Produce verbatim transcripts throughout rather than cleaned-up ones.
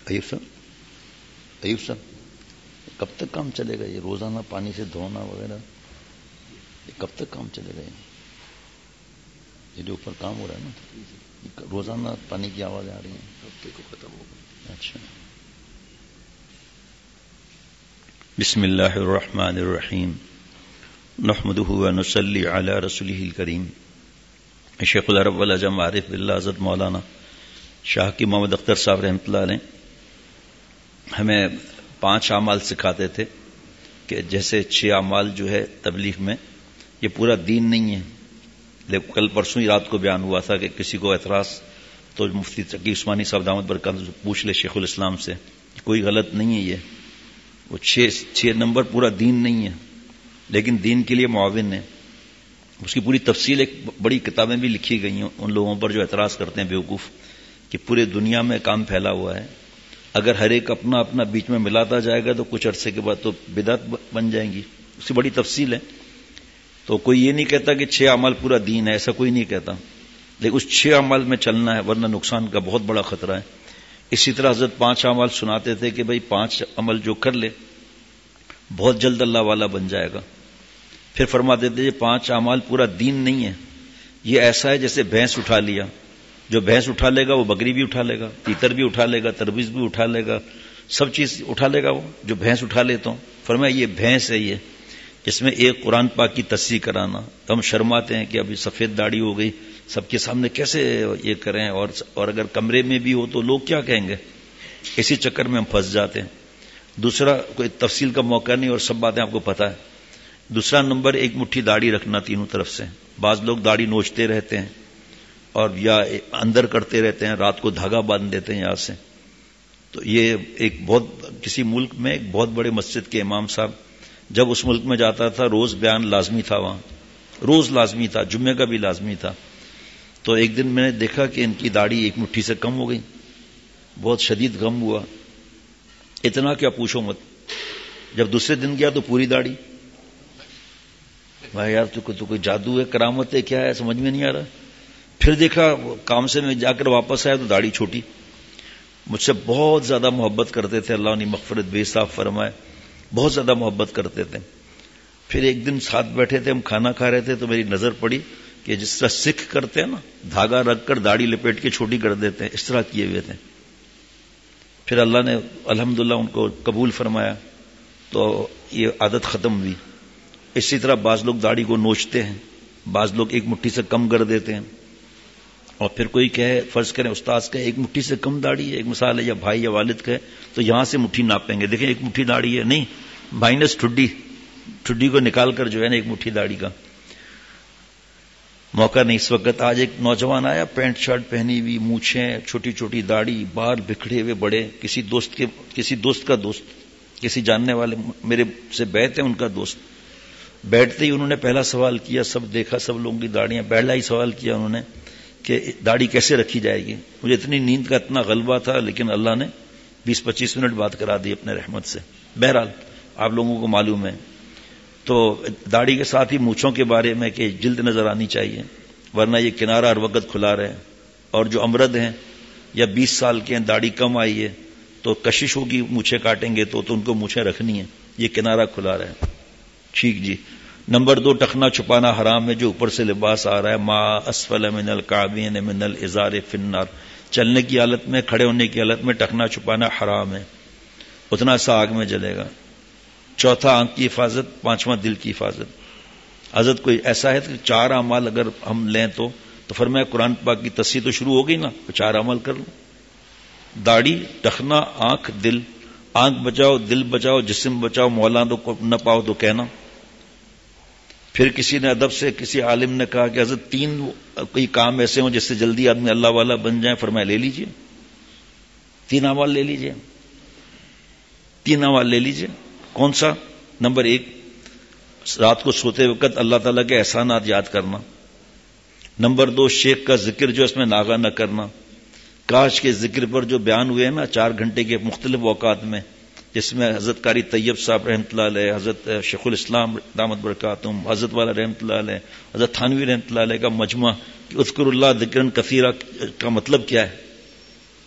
ایوب صاحب ایوب صاحب کب تک کام چلے گا یہ روزانہ پانی سے دھونا وغیرہ؟ یہ کب تک کام چلے گا؟ یہ جو اوپر کام ہو رہا ہے نا روزانہ پانی کی آواز آ رہی ہے، ہفتے کو ختم ہوگا. اچھا. بسم اللہ الرحمن الرحیم نحمده ونصلی علی رسوله الکریم. شیخ العرب والعجم عارف باللہ حضرت مولانا شاہ کی محمد اختر صاحب رحمۃ اللہ علیہ ہمیں پانچ اعمال سکھاتے تھے کہ جیسے چھ اعمال جو ہے تبلیغ میں یہ پورا دین نہیں ہے. لیکن کل پرسوں ہی رات کو بیان ہوا تھا کہ کسی کو اعتراض تو مفتی تقی عثمانی صاحب دامت برکاتہ پوچھ لے شیخ الاسلام سے، کوئی غلط نہیں ہے. یہ وہ چھ چھ نمبر پورا دین نہیں ہے لیکن دین کے لیے معاون ہے. اس کی پوری تفصیل ایک بڑی کتابیں بھی لکھی گئی ہیں ان لوگوں پر جو اعتراض کرتے ہیں بیوقوف کہ پورے دنیا میں کام پھیلا ہوا ہے، اگر ہر ایک اپنا اپنا بیچ میں ملاتا جائے گا تو کچھ عرصے کے بعد تو بدعت بن جائیں گی. اس کی بڑی تفصیل ہے. تو کوئی یہ نہیں کہتا کہ چھ اعمال پورا دین ہے، ایسا کوئی نہیں کہتا، لیکن اس چھ اعمال میں چلنا ہے ورنہ نقصان کا بہت بڑا خطرہ ہے. اسی طرح حضرت پانچ اعمال سناتے تھے کہ بھئی پانچ عمل جو کر لے بہت جلد اللہ والا بن جائے گا. پھر فرماتے تھے یہ پانچ اعمال پورا دین نہیں ہے، یہ ایسا ہے جیسے بھینس اٹھا لیا، جو بھینس اٹھا لے گا وہ بکری بھی اٹھا لے گا، تیتر بھی اٹھا لے گا، تربیز بھی اٹھا لے گا، سب چیز اٹھا لے گا وہ جو بھینس اٹھا لیتا ہوں. فرمایا یہ بھینس ہے، یہ جس میں ایک قرآن پاک کی تصحیح کرانا. تو ہم شرماتے ہیں کہ ابھی سفید داڑھی ہو گئی، سب کے سامنے کیسے یہ کریں، اور اور اگر کمرے میں بھی ہو تو لوگ کیا کہیں گے، اسی چکر میں ہم پھنس جاتے ہیں. دوسرا کوئی تفصیل کا موقع نہیں اور سب باتیں آپ کو پتہ ہے. دوسرا نمبر ایک مٹھی داڑھی رکھنا تینوں طرف سے. بعض لوگ داڑھی نوچتے رہتے ہیں اور یا اندر کرتے رہتے ہیں، رات کو دھاگا باندھ دیتے ہیں یہاں سے. تو یہ ایک بہت کسی ملک میں ایک بہت بڑے مسجد کے امام صاحب جب اس ملک میں جاتا تھا روز بیان لازمی تھا، وہاں روز لازمی تھا، جمعے کا بھی لازمی تھا. تو ایک دن میں نے دیکھا کہ ان کی داڑھی ایک مٹھی سے کم ہو گئی، بہت شدید غم ہوا. اتنا کیا پوچھو مت. جب دوسرے دن گیا تو پوری داڑھی. بھائی یار تو کوئی جادو ہے، کرامت ہے، کیا ہے سمجھ میں نہیں آ رہا. پھر دیکھا کام سے میں جا کر واپس آیا تو داڑھی چھوٹی. مجھ سے بہت زیادہ محبت کرتے تھے، اللہ نے مغفرت بے حساب فرمائے، بہت زیادہ محبت کرتے تھے. پھر ایک دن ساتھ بیٹھے تھے، ہم کھانا کھا رہے تھے تو میری نظر پڑی کہ جس طرح سکھ کرتے ہیں نا، دھاگا رکھ کر داڑھی لپیٹ کے چھوٹی کر دیتے ہیں، اس طرح کیے ہوئے تھے. پھر اللہ نے الحمدللہ ان کو قبول فرمایا تو یہ عادت ختم ہوئی. اسی طرح بعض لوگ داڑھی کو نوچتے ہیں، بعض لوگ ایک مٹھی سے کم کر دیتے ہیں. اور پھر کوئی کہے، فرض کریں استاد کا ایک مٹھی سے کم داڑھی ہے، ایک مثال ہے، یا بھائی یا والد کہے تو یہاں سے مٹھی ناپیں گے، دیکھیں ایک مٹھی داڑھی ہے، نہیں مائنس ٹھڈی ٹھڈی کو نکال کر جو ہے نا ایک مٹھی داڑھی کا. موقع نہیں اس وقت. آج ایک نوجوان آیا، پینٹ شرٹ پہنی ہوئی، مونچھیں، چھوٹی چھوٹی داڑھی، بال بکھڑے ہوئے بڑے، کسی دوست کے کسی دوست کا دوست، کسی جاننے والے میرے سے بیٹھے ہیں ان کا دوست. بیٹھتے ہی انہوں نے پہلا سوال کیا، سب دیکھا سب لوگوں کی داڑیاں، پہلا ہی سوال کیا انہوں نے کہ داڑھی کیسے رکھی جائے گی. مجھے اتنی نیند کا اتنا غلبہ تھا لیکن اللہ نے بیس پچیس منٹ بات کرا دی اپنے رحمت سے. بہرحال آپ لوگوں کو معلوم ہے. تو داڑھی کے ساتھ ہی مونچھوں کے بارے میں کہ جلد نظر آنی چاہیے ورنہ یہ کنارہ ہر وقت کھلا رہے. اور جو امرد ہیں یا بیس سال کے ہیں، داڑھی کم آئی ہے تو کشش ہوگی، مونچھیں کاٹیں گے تو تو ان کو مونچھیں رکھنی ہے، یہ کنارہ کھلا رہے. ٹھیک جی. نمبر دو، ٹخنا چھپانا حرام ہے، جو اوپر سے لباس آ رہا ہے. ما اسفل من الکعبین من الازار فی النار. چلنے کی حالت میں، کھڑے ہونے کی حالت میں ٹخنا چھپانا حرام ہے، اتنا سا آگ میں جلے گا. چوتھا آنکھ کی حفاظت. پانچواں دل کی حفاظت. حضرت کوئی ایسا ہے کہ چار اعمال اگر ہم لیں تو تو فرمایا قرآن پاک کی تصحیح تو شروع ہو گئی نا، تو چار عمل کر لوں. داڑھی، ٹخنا، آنکھ، دل. آنکھ بچاؤ، دل بچاؤ، جسم بچاؤ، مولا تو نہ پاؤ تو کہنا. پھر کسی نے ادب سے کسی عالم نے کہا کہ حضرت تین کوئی کام ایسے ہوں جس سے جلدی آدمی اللہ والا بن جائے. فرمایا لے لیجئے، تین اعمال لے لیجئے، تین اعمال لے لیجئے. کون سا؟ نمبر ایک، رات کو سوتے وقت اللہ تعالیٰ کے احسانات یاد کرنا. نمبر دو، شیخ کا ذکر جو اس میں ناغہ نہ کرنا. کاش کے ذکر پر جو بیان ہوئے ہیں نا چار گھنٹے کے مختلف اوقات میں، جس میں حضرت قاری طیب صاحب رحمۃ اللہ علیہ، حضرت شیخ الاسلام دامت برکاتہم، حضرت والا رحمۃ اللہ علیہ، حضرت تھانوی رحمۃ اللہ علیہ کا مجمع کہ اذکر اللہ ذکرن کثیرا کا مطلب کیا ہے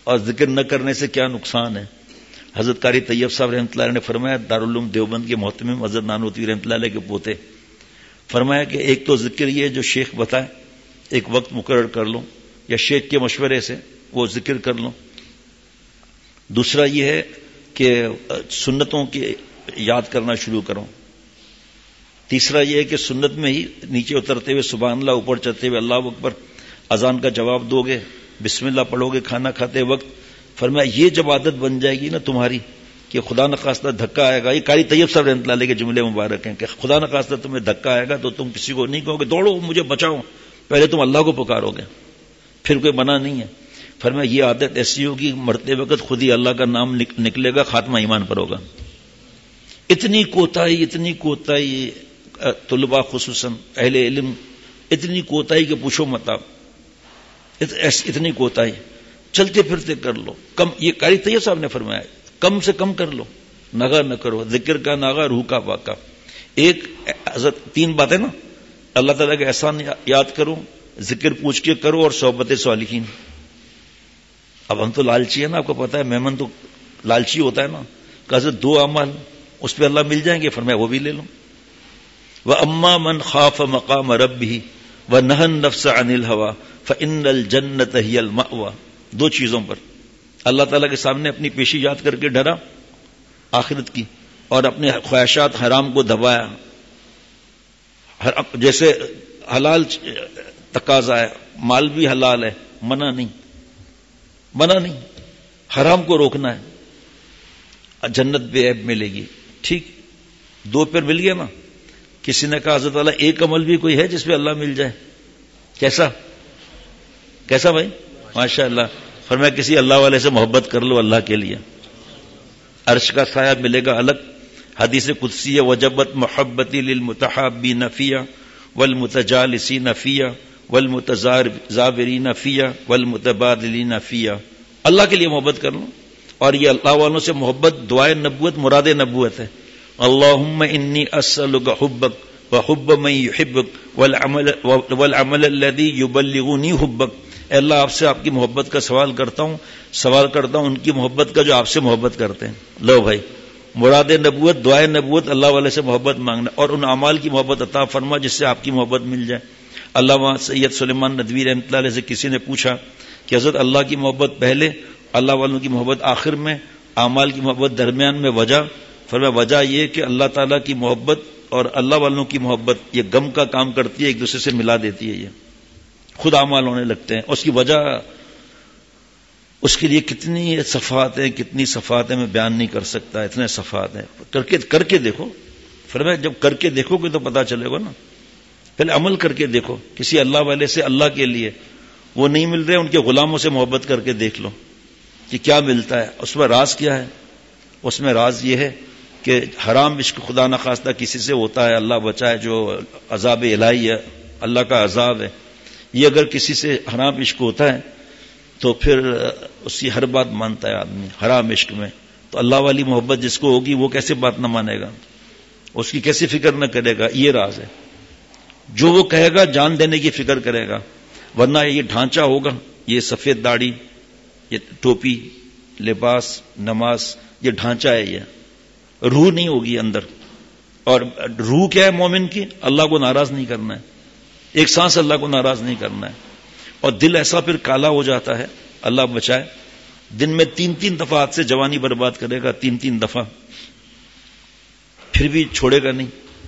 اور ذکر نہ کرنے سے کیا نقصان ہے؟ حضرت قاری طیب صاحب رحمۃ اللہ علیہ نے فرمایا، دارالعلوم دیوبند کے محتمم حضرت نانوتوی رحمۃ اللہ علیہ کے پوتے، فرمایا کہ ایک تو ذکر یہ جو شیخ بتائے ایک وقت مقرر کر لو یا شیخ کے مشورے سے وہ ذکر کر لو. دوسرا یہ ہے کہ سنتوں کی یاد کرنا شروع کرو. تیسرا یہ ہے کہ سنت میں ہی نیچے اترتے ہوئے سبحان اللہ، اوپر چڑھتے ہوئے اللہ اکبر، اذان کا جواب دو گے، بسم اللہ پڑھو گے کھانا کھاتے وقت. فرمایا یہ جب عادت بن جائے گی نا تمہاری کہ خدا نخواستہ دھکا آئے گا، یہ قاری طیب صاحب رحمۃ اللہ علیہ کے جملے مبارک ہیں کہ خدا نخواستہ تمہیں دھکا آئے گا تو تم کسی کو نہیں کہو گے دوڑو مجھے بچاؤ، پہلے تم اللہ کو پکارو گے، پھر کوئی منع نہیں ہے. فرمایا یہ عادت ایسی ہوگی مرتے وقت خود ہی اللہ کا نام نکلے گا، خاتمہ ایمان پر ہوگا. اتنی کوتاہی اتنی کوتاہی طلباء خصوصاً اہل علم، اتنی کوتاہی کہ پوچھو مت آپ، اتنی کوتاہی. چلتے پھرتے کر لو کم، یہ قاری طیب صاحب نے فرمایا کم سے کم کر لو، ناغا نہ کرو، ذکر کا ناغا روح کا واقع. ایک حضرت تین باتیں نا، اللہ تعالیٰ کے احسان یاد کرو، ذکر پوچھ کے کرو، اور صحبت صالحین. اب ہم تو لالچی ہے نا، آپ کو پتا ہے مہمان تو لالچی ہوتا ہے نا، کہ حضرت دو اعمال اس پہ اللہ مل جائیں گے، فرمایا وہ بھی لے لو. وَأَمَّا مَنْ خَافَ مَقَامَ رَبِّهِ وَنَهَى النَّفْسَ عَنِ الْهَوَىٰ فَإِنَّ الْجَنَّةَ هِيَ الْمَأْوَىٰ. دو چیزوں پر اللہ تعالیٰ کے سامنے اپنی پیشی یاد کر کے ڈرا آخرت کی، اور اپنے خواہشات حرام کو دبایا. جیسے حلال تقاضا ہے، مال بھی حلال ہے، منع نہیں، منع نہیں، حرام کو روکنا ہے، جنت بے عیب ملے گی. ٹھیک، دو پر مل گیا نا. کسی نے کہا حضرت والا ایک عمل بھی کوئی ہے جس پہ اللہ مل جائے؟ کیسا کیسا بھائی؟ ماشاء اللہ. فرمایا کسی اللہ والے سے محبت کر لو اللہ کے لیے، عرش کا سایہ ملے گا الگ. حدیث قدسی ہے، وجبت محبتی للمتحابین فیہ والمتجالسین فیہ والمتزاورین فیہ والمتبادلین فیہ. اللہ کے لیے محبت کر لو، اور یہ اللہ والوں سے محبت دعائے نبوت مراد نبوت ہے. اللہم انی اسألک حبک وحب من یحبک والعمل والعمل الذی یبلغنی حبک. اے اللہ آپ سے آپ کی محبت کا سوال کرتا ہوں، سوال کرتا ہوں ان کی محبت کا جو آپ سے محبت کرتے ہیں. لو بھائی، مراد نبوت دعائے نبوت اللہ والے سے محبت مانگنا، اور ان اعمال کی محبت عطا فرما جس سے آپ کی محبت مل جائے. علامہ سید سلیمان ندوی رحمۃ اللہ علیہ سے کسی نے پوچھا کہ حضرت اللہ کی محبت پہلے، اللہ والوں کی محبت آخر میں، اعمال کی محبت درمیان میں، وجہ؟ فرمایا وجہ یہ کہ اللہ تعالیٰ کی محبت اور اللہ والوں کی محبت یہ غم کا کام کرتی ہے، ایک دوسرے سے ملا دیتی ہے، یہ خود اعمال ہونے لگتے ہیں. اس کی وجہ، اس کے لیے کتنی صفات ہیں، کتنی صفات ہیں، میں بیان نہیں کر سکتا، اتنے صفات ہیں. کر کے کر کے دیکھو. فرمایا جب کر کے دیکھو گے تو پتا چلے گا نا. پہلے عمل کر کے دیکھو. کسی اللہ والے سے اللہ کے لیے وہ نہیں مل رہے، ان کے غلاموں سے محبت کر کے دیکھ لو کہ کیا ملتا ہے. اس میں راز کیا ہے؟ اس میں راز یہ ہے کہ حرام عشق خدا نخواستہ کسی سے ہوتا ہے، اللہ بچائے، جو عذاب الہی ہے، اللہ کا عذاب ہے. یہ اگر کسی سے حرام عشق ہوتا ہے تو پھر اس کی ہر بات مانتا ہے آدمی حرام عشق میں. تو اللہ والی محبت جس کو ہوگی وہ کیسے بات نہ مانے گا، اس کی کیسے فکر نہ کرے گا. یہ راز ہے. جو وہ کہے گا جان دینے کی فکر کرے گا، ورنہ یہ ڈھانچہ ہوگا، یہ سفید داڑھی، یہ ٹوپی، لباس، نماز، یہ ڈھانچہ ہے، یہ روح نہیں ہوگی اندر. اور روح کیا ہے مومن کی؟ اللہ کو ناراض نہیں کرنا ہے، ایک سانس اللہ کو ناراض نہیں کرنا ہے. اور دل ایسا پھر کالا ہو جاتا ہے، اللہ بچائے، دن میں تین تین دفعہ ہاتھ سے جوانی برباد کرے گا، تین تین دفعہ، پھر بھی چھوڑے گا نہیں.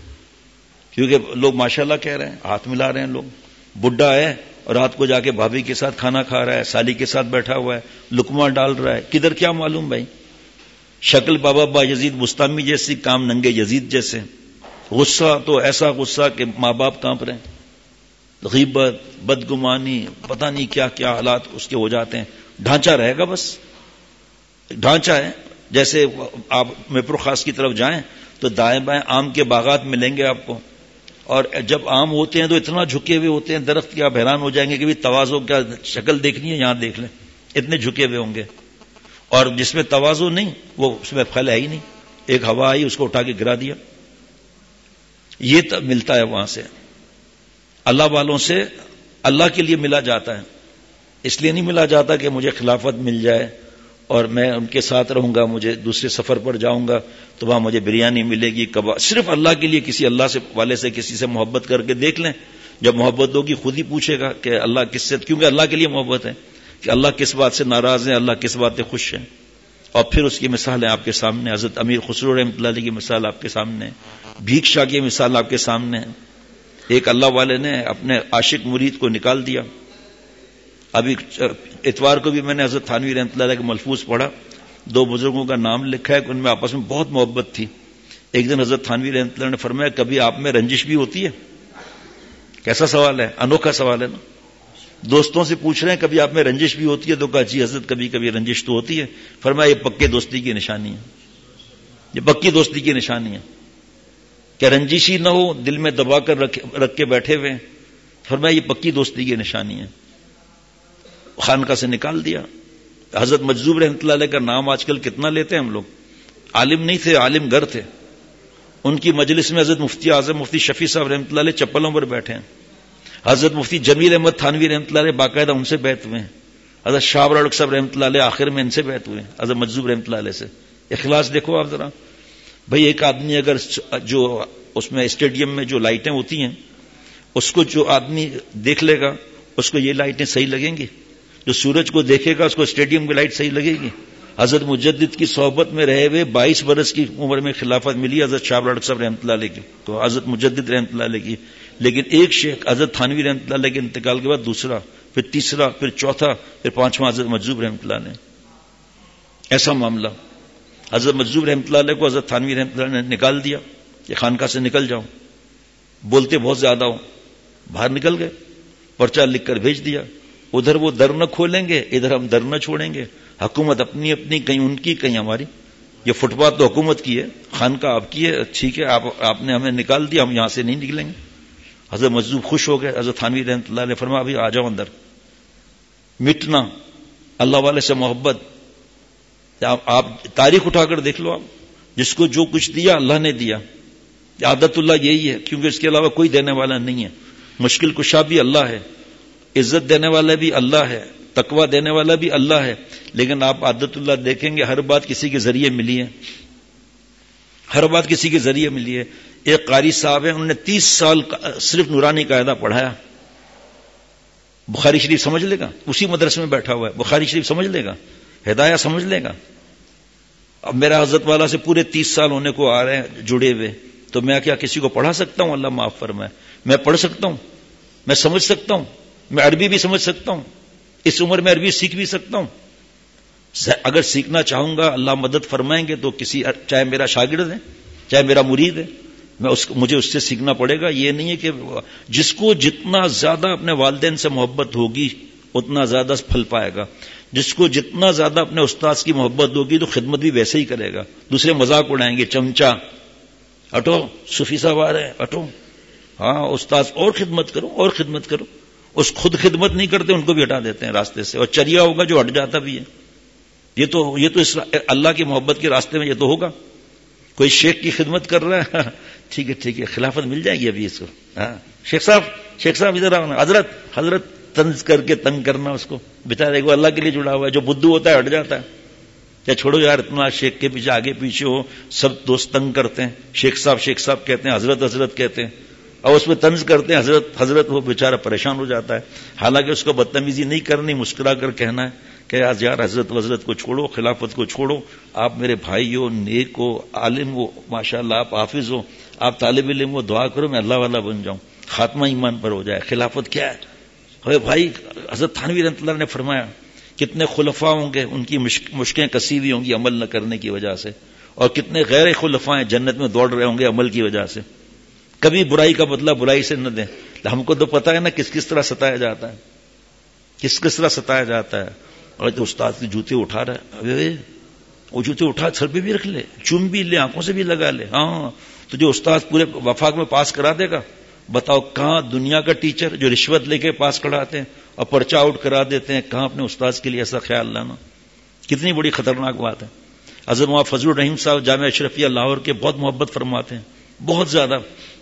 کیونکہ لوگ ماشاءاللہ کہہ رہے ہیں، ہاتھ ملا رہے ہیں لوگ. بڈھا ہے اور رات کو جا کے بھابھی کے ساتھ کھانا کھا رہا ہے، سالی کے ساتھ بیٹھا ہوا ہے، لقمہ ڈال رہا ہے، کدھر کیا معلوم بھائی. شکل بابا با یزید بستامی جیسی، کام ننگے یزید جیسے. غصہ تو ایسا غصہ کہ ماں باپ کانپ رہے ہیں. غیبت، بدگمانی، پتہ نہیں کیا کیا حالات اس کے ہو جاتے ہیں. ڈھانچہ رہے گا، بس ڈھانچہ ہے. جیسے آپ میپرو خاص کی طرف جائیں تو دائیں بائیں آم کے باغات ملیں گے آپ کو، اور جب آم ہوتے ہیں تو اتنا جھکے ہوئے ہوتے ہیں درخت کے، آپ حیران ہو جائیں گے کہ بھی تواضع کیا، شکل دیکھنی ہے یہاں دیکھ لیں، اتنے جھکے ہوئے ہوں گے. اور جس میں تواضع نہیں وہ اس میں پھل ہے ہی نہیں. ایک ہوا آئی اس کو اٹھا کے گرا دیا. یہ ملتا ہے وہاں سے، اللہ والوں سے اللہ کے لیے ملا جاتا ہے. اس لیے نہیں ملا جاتا کہ مجھے خلافت مل جائے اور میں ان کے ساتھ رہوں گا، مجھے دوسرے سفر پر جاؤں گا تو وہاں مجھے بریانی ملے گی، کباب، صرف اللہ کے لیے کسی اللہ سے والے سے کسی سے محبت کر کے دیکھ لیں. جب محبت ہوگی خود ہی پوچھے گا کہ اللہ کس سے، کیونکہ اللہ کے لیے محبت ہے کہ اللہ کس بات سے ناراض ہے، اللہ کس بات سے خوش ہے. اور پھر اس کی مثالیں آپ کے سامنے، حضرت امیر خسرو رحمۃ اللہ علیہ کی مثال آپ کے سامنے، بھیکشا کی مثال آپ کے سامنے ہے. ایک اللہ والے نے اپنے عاشق مرید کو نکال دیا. ابھی اتوار کو بھی میں نے حضرت تھانوی رحمۃ اللہ علیہ کا ملفوظ پڑھا، دو بزرگوں کا نام لکھا ہے کہ ان میں آپس میں بہت محبت تھی. ایک دن حضرت تھانوی رحمۃ اللہ نے فرمایا کبھی آپ میں رنجش بھی ہوتی ہے؟ کیسا سوال ہے، انوکھا سوال ہے نا. دوستوں سے پوچھ رہے ہیں کبھی آپ میں رنجش بھی ہوتی ہے؟ تو کہا جی حضرت کبھی کبھی رنجش تو ہوتی ہے. فرمایا یہ پکے دوستی کی نشانی ہے، یہ پکی دوستی کی نشانی ہے کہ رنجش ہی نہ ہو، دل میں دبا کر رکھ, رکھ کے بیٹھے ہوئے. فرمایا یہ پکی دوستی کی نشانی ہے. خانقاہ سے نکال دیا. حضرت مجذوب رحمۃ اللہ علیہ کا نام آج کل کتنا لیتے ہیں ہم لوگ. عالم نہیں تھے، عالم گر تھے. ان کی مجلس میں حضرت مفتی اعظم مفتی شفیع صاحب رحمۃ اللہ علیہ چپلوں پر بیٹھے ہیں. حضرت مفتی جمیل احمد تھانوی رحمۃ اللہ علیہ باقاعدہ ان سے بیعت ہوئے ہیں. حضرت شاہ ابراڑک صاحب رحمۃ اللہ علیہ آخر میں ان سے بیعت ہوئے ہیں، حضرت مجذوب رحمۃ اللہ علیہ سے. اخلاص دیکھو آپ ذرا. بھئی ایک آدمی اگر جو اس میں اسٹیڈیم میں جو لائٹیں ہوتی ہیں اس کو جو آدمی دیکھ لے گا اس کو یہ لائٹیں صحیح لگیں گی؟ جو سورج کو دیکھے گا اس کو اسٹیڈیم کی لائٹ صحیح لگے گی؟ حضرت مجدد کی صحبت میں رہے ہوئے بائیس برس کی عمر میں خلافت ملی حضرت شاہ ابراڑک صاحب رحمۃ اللہ علیہ کی، تو حضرت مجدد رحمۃ اللہ علیہ کی. لیکن ایک شیخ حضرت تھانوی رحمۃ اللہ علیہ کے انتقال کے بعد دوسرا، پھر تیسرا، پھر چوتھا، پھر پانچواں حضرت مجذوب رحمۃ اللہ علیہ. ایسا معاملہ. حضرت مجذوب رحمۃ اللہ علیہ کو حضرت تھانوی رحمۃ اللہ نے نکال دیا کہ خانقاہ سے نکل جاؤ، بولتے بہت زیادہ ہو. باہر نکل گئے، پرچہ لکھ کر بھیج دیا. ادھر وہ در نہ کھولیں گے، ادھر ہم در نہ چھوڑیں گے. حکومت اپنی اپنی، کہیں ان کی کہیں ہماری. یہ فٹ پاتھ تو حکومت کی ہے، خانقاہ آپ کی ہے، ٹھیک ہے آپ آپ نے ہمیں نکال دیا، ہم یہاں سے نہیں نکلیں گے. حضرت مجذوب خوش ہو گئے. حضرت تھانوی رحمۃ اللہ علیہ فرمایا ابھی آ جاؤ اندر. مٹنا، اللہ والے سے محبت. آپ تاریخ اٹھا کر دیکھ لو، آپ جس کو جو کچھ دیا اللہ نے دیا. عادت اللہ یہی ہے، کیونکہ اس کے علاوہ کوئی دینے والا نہیں ہے. مشکل کشا بھی اللہ ہے، عزت دینے والا بھی اللہ ہے، تقوی دینے والا بھی اللہ ہے. لیکن آپ عادت اللہ دیکھیں گے ہر بات کسی کے ذریعے ملی ہے، ہر بات کسی کے ذریعے ملی ہے. ایک قاری صاحب ہیں، انہوں نے تیس سال صرف نورانی قاعدہ پڑھایا. بخاری شریف سمجھ لے گا، اسی مدرسے میں بیٹھا ہوا ہے، بخاری شریف سمجھ لے گا، ہدایہ سمجھ لے گا. اب میرا حضرت والا سے پورے تیس سال ہونے کو آ رہے ہیں جڑے ہوئے، تو میں کیا کسی کو پڑھا سکتا ہوں؟ اللہ معاف فرمائے. میں پڑھ سکتا ہوں، میں سمجھ سکتا ہوں، میں عربی بھی سمجھ سکتا ہوں، اس عمر میں عربی سیکھ بھی سکتا ہوں. اگر سیکھنا چاہوں گا اللہ مدد فرمائیں گے تو کسی، چاہے میرا شاگرد ہے چاہے میرا مرید ہے، میں اس مجھے اس سے سیکھنا پڑے گا. یہ نہیں ہے کہ جس کو جتنا زیادہ اپنے والدین سے محبت ہوگی اتنا زیادہ پھل پائے گا. جس کو جتنا زیادہ اپنے استاد کی محبت ہوگی تو خدمت بھی ویسے ہی کرے گا. دوسرے مذاق اڑائیں گے، چمچا ہٹو، صوفی صاحب آ رہے ہیں ہٹو، ہاں استاد اور خدمت کرو اور خدمت کرو. اس خود خدمت نہیں کرتے ان کو بھی ہٹا دیتے ہیں راستے سے. اور چریا ہوگا جو ہٹ جاتا بھی ہے. یہ تو یہ تو اس اللہ کی محبت کے راستے میں یہ تو ہوگا. کوئی شیخ کی خدمت کر رہا ہے، ٹھیک ہے ٹھیک ہے خلافت مل جائے گی ابھی اس کو. ہاں شیخ صاحب شیخ صاحب ادھر آؤ، حضرت حضرت طنز کر کے تنگ کرنا اس کو. بیچارے کو اللہ کے لیے جڑا ہوا ہے، جو بدھو ہوتا ہے ہٹ جاتا ہے. کیا چھوڑو یار اتنا، شیخ کے پیچھے آگے پیچھے ہو، سب دوست تنگ کرتے ہیں، شیخ صاحب شیخ صاحب کہتے ہیں، حضرت حضرت کہتے ہیں، اور اس میں طنز کرتے ہیں حضرت حضرت. وہ بیچارہ پریشان ہو جاتا ہے. حالانکہ اس کو بدتمیزی نہیں کرنی، مسکرا کر کہنا ہے کہ آج یار حضرت حضرت کو چھوڑو، خلافت کو چھوڑو، آپ میرے بھائی ہو، نیک ہو، عالم ہو، ماشاءاللہ آپ حافظ ہو، آپ طالب علم ہو، دعا کرو میں اللہ والا بن جاؤں، خاتمہ ایمان پر ہو جائے. خلافت کیا ہے؟ اے بھائی حضرت تھانوی رحمۃ اللہ نے فرمایا کتنے خلفاء ہوں گے ان کی مشکیں کسی ہوئی ہوں گی عمل نہ کرنے کی وجہ سے، اور کتنے غیر خلفاء ہیں جنت میں دوڑ رہے ہوں گے عمل کی وجہ سے. کبھی برائی کا بدلہ برائی سے نہ دیں. ہم کو تو پتا ہے نا کس کس طرح ستایا جاتا ہے، کس کس طرح ستایا جاتا ہے. اور تو استاد کے جوتے اٹھا رہا ہے، وہ جوتے اٹھا سر پہ بھی رکھ لے، چوم بھی لے، آنکھوں سے بھی لگا لے. ہاں تو جو استاد پورے وفاق میں پاس کرا دے گا، بتاؤ کہاں دنیا کا ٹیچر جو رشوت لے کے پاس کراتے ہیں اور پرچہ آؤٹ کرا دیتے ہیں، کہاں اپنے استاد کے لیے ایسا خیال لانا. کتنی بڑی خطرناک بات ہے. حضرت مولانا فضل الرحیم صاحب جامعہ اشرفیہ لاہور کے بہت محبت فرماتے ہیں، بہت زیادہ.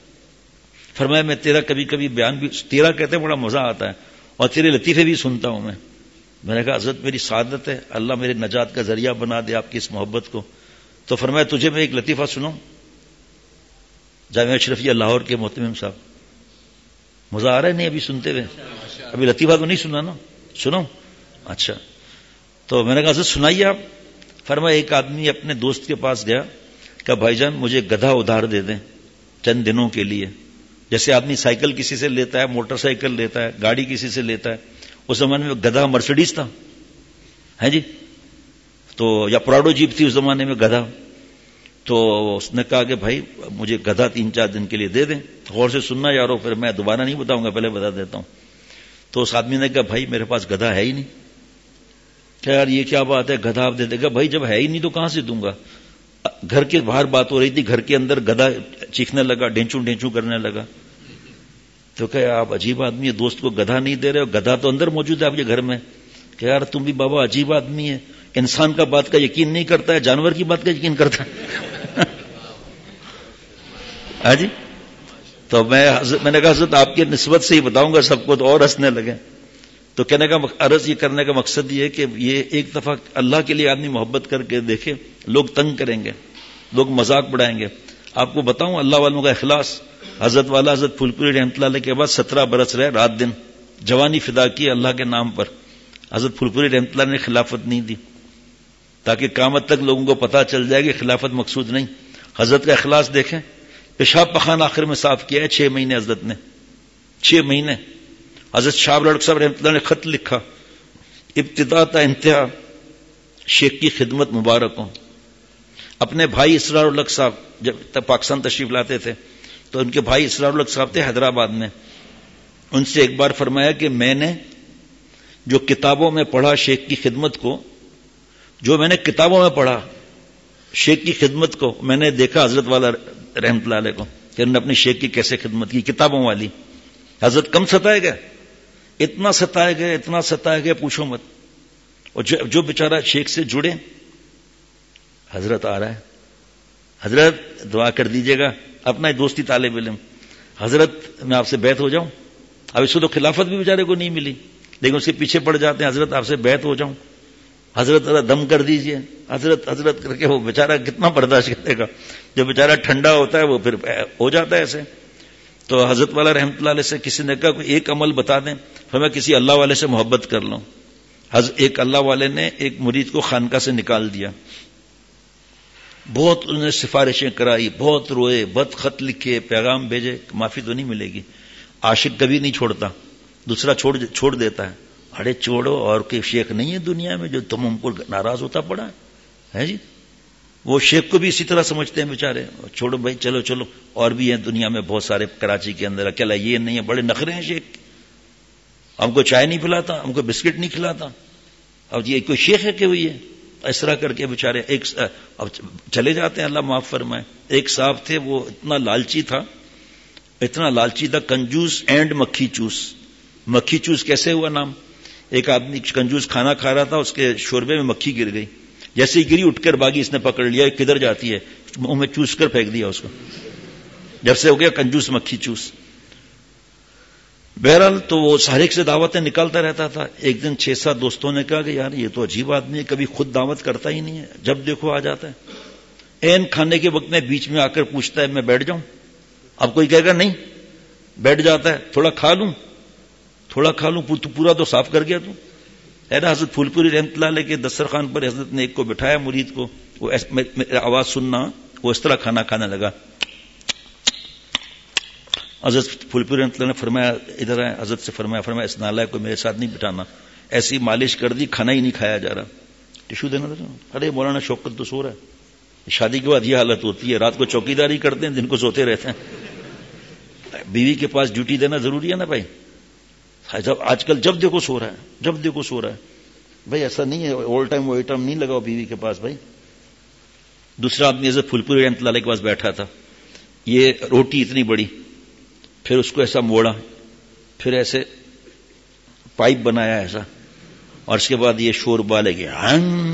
فرمایا میں تیرا کبھی کبھی بیان بھی، تیرا کہتے ہیں بڑا مزہ آتا ہے، اور تیرے لطیفے بھی سنتا ہوں میں. میں نے کہا حضرت میری سعادت ہے، اللہ میرے نجات کا ذریعہ بنا دے آپ کی اس محبت کو. تو فرمایا تجھے میں ایک لطیفہ سناؤں. جامعہ اشرفیہ لاہور کے محتمم صاحب، مزہ آ رہا ہے نہیں ابھی سنتے ہوئے؟ ابھی لطیفہ تو نہیں سنا نا؟ سنو. اچھا تو میں نے کہا حضرت سنائیے آپ. فرمایا ایک آدمی اپنے دوست کے پاس گیا کہ بھائی جان مجھے گدھا ادھار دے دیں چند دنوں کے لیے. جیسے آدمی سائیکل کسی سے لیتا ہے، موٹر سائیکل لیتا ہے، گاڑی کسی سے لیتا ہے. اس زمانے میں گدھا مرسیڈیز تھا ہے جی، تو یا پراڈو جیپ تھی اس زمانے میں گدھا. تو اس نے کہا کہ بھائی مجھے گدھا تین چار دن کے لیے دے دیں. غور سے سننا یارو، پھر میں دوبارہ نہیں بتاؤں گا، پہلے بتا دیتا ہوں. تو اس آدمی نے کہا بھائی میرے پاس گدھا ہے ہی نہیں. کہ یار یہ کیا بات ہے، گدھا آپ دے دے گا؟ بھائی جب ہے ہی نہیں تو کہاں سے دوں گا. گھر کے باہر بات ہو رہی تھی، گھر کے اندر گدھا چیخنے لگا، ڈینچو ڈینچو کرنے لگا. تو کہ آپ عجیب آدمی ہے، دوست کو گدھا نہیں دے رہے ہو، گدھا تو اندر موجود ہے آپ کے گھر میں. کہ یار تم بھی بابا عجیب آدمی ہے، انسان کا بات کا یقین نہیں کرتا ہے، جانور کی بات کا یقین کرتا ہے. ہاں جی. تو میں میں نے کہا حضرت آپ کی نسبت سے ہی بتاؤں گا سب کو، تو اور ہنسنے لگے. تو کہنے کا عرض یہ کرنے کا مقصد یہ ہے کہ یہ ایک دفعہ اللہ کے لیے آدمی محبت کر کے دیکھے. لوگ تنگ کریں گے، لوگ مذاق بڑھائیں گے. آپ کو بتاؤں اللہ والوں کا اخلاص. حضرت والا حضرت پھول پوری رحمۃ اللہ علیہ کے بعد سترہ برس رہے، رات دن جوانی فدا کی اللہ کے نام پر. حضرت پھول پوری رحمۃ اللہ نے خلافت نہیں دی تاکہ قیامت تک لوگوں کو پتہ چل جائے کہ خلافت مقصود نہیں. حضرت کا اخلاص دیکھیں. پیشاب پخانہ آخر میں صاف کیا ہے چھ مہینے حضرت نے، چھ مہینے. حضرت شاہ لڑک صاحب رحمۃ اللہ نے خط لکھا، ابتدا تا انتہا شیخ کی خدمت مبارک ہوں. اپنے بھائی اسرار الحق صاحب جب تک پاکستان تشریف لاتے تھے تو ان کے بھائی اسرار الحق صاحب تھے حیدرآباد میں. ان سے ایک بار فرمایا کہ میں نے جو کتابوں میں پڑھا شیخ کی خدمت کو، جو میں نے کتابوں میں پڑھا شیخ کی خدمت کو، میں نے دیکھا حضرت والا رحمۃ اللہ علیہ کو کہ انہوں نے اپنی شیخ کی کیسے خدمت کی کتابوں والی. حضرت کم ستائے گئے، اتنا ستائے گئے، اتنا ستائے گئے پوچھو مت. اور جو, جو بیچارہ شیخ سے جڑے، حضرت آ رہا ہے، حضرت دعا کر دیجئے گا، اپنا ہی دوستی طالب علم، حضرت میں آپ سے بیعت ہو جاؤں. اب اس کو تو خلافت بھی بیچارے کو نہیں ملی، لیکن اس کے پیچھے پڑ جاتے ہیں، حضرت آپ سے بیعت ہو جاؤں، حضرت ذرا دم کر دیجئے، حضرت حضرت کر کے. وہ بیچارہ کتنا برداشت کرے گا، جب بیچارہ ٹھنڈا ہوتا ہے وہ پھر ہو جاتا ہے ایسے. تو حضرت والا رحمۃ اللہ علیہ سے کسی نے کہا کوئی ایک عمل بتا دیں. پھر میں کسی اللہ والے سے محبت کر لوں. حضرت ایک اللہ والے نے ایک مرید کو خانقاہ سے نکال دیا، بہت انہوں نے سفارشیں کرائی، بہت روئے، بہت خط لکھے، پیغام بھیجے، معافی تو نہیں ملے گی. عاشق کبھی نہیں چھوڑتا، دوسرا چھوڑ چھوڑ دیتا ہے. ارے چھوڑو، اور کوئی شیخ نہیں ہے دنیا میں جو تم ہم کو ناراض ہوتا پڑا ہے جی. وہ شیخ کو بھی اسی طرح سمجھتے ہیں بیچارے، چھوڑو بھائی، چلو چلو، اور بھی ہیں دنیا میں بہت سارے، کراچی کے اندر اکیلا یہ نہیں ہے، بڑے نخرے ہیں شیخ، ہم کو چائے نہیں پلاتا، ہم کو بسکٹ نہیں کھلاتا، اب یہ کوئی شیخ ہے کہ ہوئی ہے. اس طرح کر کے بیچارے ایک اب چلے جاتے ہیں، اللہ معاف فرمائے. ایک صاحب تھے، وہ اتنا لالچی تھا، اتنا لالچی تھا، کنجوس اینڈ مکھی چوس. مکھی چوس کیسے ہوا نام؟ ایک آدمی کنجوس کھانا کھا رہا تھا، اس کے شوربے میں مکھی گر گئی، جیسے ہی گری اٹھ کر باغی، اس نے پکڑ لیا، کدھر جاتی ہے، منہ میں چوس کر پھینک دیا اس کو. جب سے ہو گیا کنجوس مکھی چوس. بہرحال تو وہ سارے سے دعوتیں نکالتا رہتا تھا. ایک دن چھ سات دوستوں نے کہا کہ یار یہ تو عجیب آدمی ہے، کبھی خود دعوت کرتا ہی نہیں ہے، جب دیکھو آ جاتا ہے. این کھانے کے وقت میں بیچ میں آ کر پوچھتا ہے میں بیٹھ جاؤں؟ اب کوئی کہے گا نہیں، بیٹھ جاتا ہے. تھوڑا کھا لوں، تھوڑا کھا لوں، پورا تو صاف کر گیا تو. حضرت پھول پوری رحمۃ اللہ علیہ کے دسترخوان پر حضرت نے ایک کو بٹھایا مرید کو، وہ آواز سننا، وہ اس طرح کھانا کھانے لگا. حضرت پھول پوری رحمۃ اللہ نے فرمایا ادھر آئے، حضرت سے فرمایا فرمایا اس نالائق کو میرے ساتھ نہیں بٹھانا، ایسی مالش کر دی کھانا ہی نہیں کھایا جا رہا. ٹشو دینا تھا. ارے مولانا شوکت تو سو رہا ہے. شادی کے بعد یہ حالت ہوتی ہے، رات کو چوکیداری کرتے ہیں، دن کو سوتے رہتے ہیں. بیوی کے پاس ڈیوٹی دینا ضروری ہے نا بھائی. آج کل جب دیکھو سو رہا ہے، جب دیکھو سو رہا ہے. بھائی ایسا نہیں ہے، آل ٹائم وہ ٹائم نہیں لگاؤ بیوی کے پاس بھائی. دوسرا آدمی حضرت پھول پوری رحمۃ اللہ علیہ کے پاس بیٹھا تھا، یہ روٹی اتنی بڑی، پھر اس کو ایسا موڑا، پھر ایسے پائپ بنایا ایسا، اور اس کے بعد یہ شوربا لے گیا.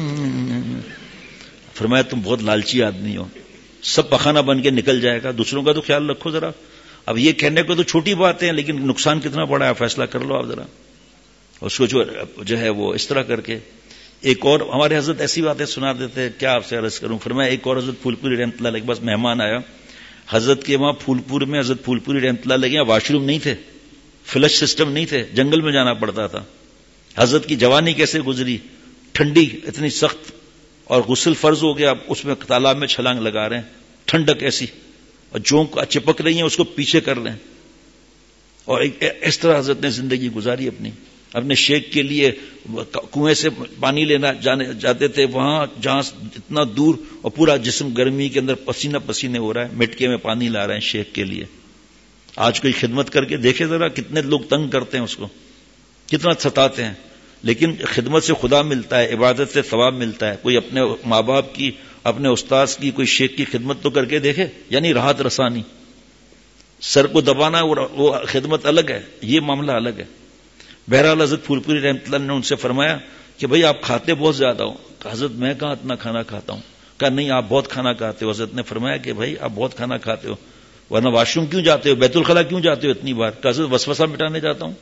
فرمایا تم بہت لالچی آدمی ہو، سب پخانہ بن کے نکل جائے گا، دوسروں کا تو خیال رکھو ذرا. اب یہ کہنے کو تو چھوٹی بات ہے، لیکن نقصان کتنا بڑا ہے، فیصلہ کر لو آپ ذرا. اس کو جو جو ہے وہ اس طرح کر کے. ایک اور ہمارے حضرت ایسی باتیں سنا دیتے, کیا آپ سے عرض کروں. فرمایا ایک اور حضرت پھول پوری رحمۃ اللہ علیہ کے پاس مہمان آیا. حضرت کے وہاں پھول پور میں حضرت پھول پوری رحمۃ اللہ علیہ کے واش روم نہیں تھے, فلش سسٹم نہیں تھے, جنگل میں جانا پڑتا تھا. حضرت کی جوانی کیسے گزری, ٹھنڈی اتنی سخت, اور غسل فرض ہو گیا, اس میں تالاب میں چھلانگ لگا رہے ہیں, ٹھنڈک ایسی, اور جونک چپک رہی ہیں اس کو پیچھے کر رہے ہیں. اور اس طرح حضرت نے زندگی گزاری اپنی. اپنے شیخ کے لیے کنویں سے پانی لینا جانے جاتے تھے, وہاں جہاں اتنا دور, اور پورا جسم گرمی کے اندر پسینہ پسینے ہو رہا ہے, مٹکے میں پانی لا رہے ہیں شیخ کے لیے. آج کوئی خدمت کر کے دیکھے ذرا, کتنے لوگ تنگ کرتے ہیں اس کو, کتنا ستاتے ہیں. لیکن خدمت سے خدا ملتا ہے, عبادت سے ثواب ملتا ہے. کوئی اپنے ماں باپ کی, اپنے استاذ کی, کوئی شیخ کی خدمت تو کر کے دیکھے, یعنی راحت رسانی. سر کو دبانا وہ خدمت الگ ہے, یہ معاملہ الگ ہے. بہرحال حضرت پھول پوری رحمۃ اللہ نے ان سے فرمایا کہ بھئی آپ کھاتے بہت زیادہ ہو. کہ حضرت میں کہاں اتنا کھانا کھاتا ہوں. کہا نہیں آپ بہت کھانا کھاتے ہو. حضرت نے فرمایا کہ بھئی آپ بہت کھانا کھاتے ہو, ورنہ واش روم کیوں جاتے ہو, بیت الخلاء کیوں جاتے ہو اتنی بار. کہ حضرت وسوسہ مٹانے جاتا ہوں,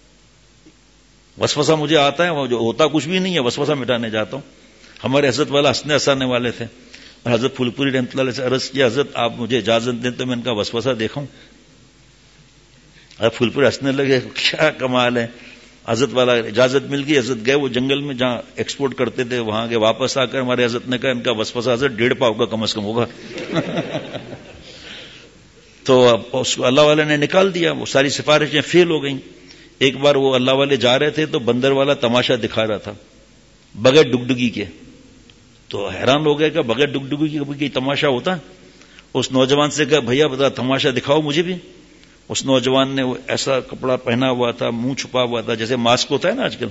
وسوسہ مجھے آتا ہے, وہ جو ہوتا کچھ بھی نہیں ہے, وسوسہ مٹانے جاتا ہوں. ہمارے حضرت والا ہنسنے ہنسانے والے تھے, اور حضرت پھول پوری رحمۃ اللہ علیہ سے عرض کیا حضرت آپ مجھے اجازت دیں تو میں ان کا وسوسہ دیکھوں. حضرت پھول پوری ہنسنے لگے, کیا کمال ہے. حضرت والا اجازت مل گئی, حضرت گئے وہ جنگل میں جہاں ایکسپورٹ کرتے تھے وہاں کے. واپس آ کر ہمارے حضرت نے کہا ان کا وسوسہ حضرت ڈیڑھ پاؤ کا کم از کم ہوگا. تو اس کو اللہ والے نے نکال دیا, وہ ساری سفارشیں فیل ہو گئیں. ایک بار وہ اللہ والے جا رہے تھے تو بندر والا تماشا دکھا رہا تھا بغیر ڈگڈگی کے. تو حیران ہو گئے کہ بغیر ڈگڈگی کے کوئی تماشا ہوتا. اس نوجوان سے کہا بھیا بتا تماشا دکھاؤ مجھے بھی. اس نوجوان نے وہ ایسا کپڑا پہنا ہوا تھا, منہ چھپا ہوا تھا جیسے ماسک ہوتا ہے نا آج کل,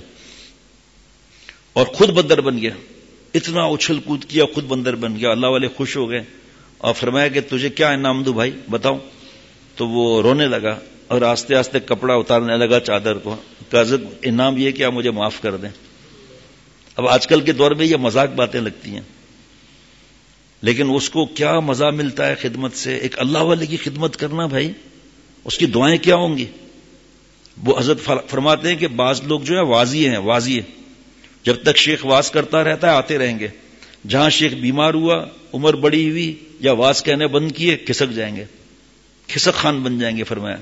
اور خود بندر بن گیا. اتنا اچھل کود کیا, خود بندر بن گیا. اللہ والے خوش ہو گئے اور فرمایا کہ تجھے کیا انعام دوں بھائی بتاؤ. تو وہ رونے لگا اور آستے آستے کپڑا اتارنے لگا چادر کو. کہ حضرت انعام یہ کہ آپ مجھے معاف کر دیں. اب آج کل کے دور میں یہ مذاق باتیں لگتی ہیں, لیکن اس کو کیا مزہ ملتا ہے خدمت سے. ایک اللہ والے کی خدمت کرنا بھائی, اس کی دعائیں کیا ہوں گی. وہ حضرت فرماتے ہیں کہ بعض لوگ جو ہے واضی ہیں, واضی ہے. جب تک شیخ واز کرتا رہتا ہے آتے رہیں گے. جہاں شیخ بیمار ہوا, عمر بڑی ہوئی, یا واز کہنے بند کیے, کھسک جائیں گے, کھسک خان بن جائیں گے. فرمایا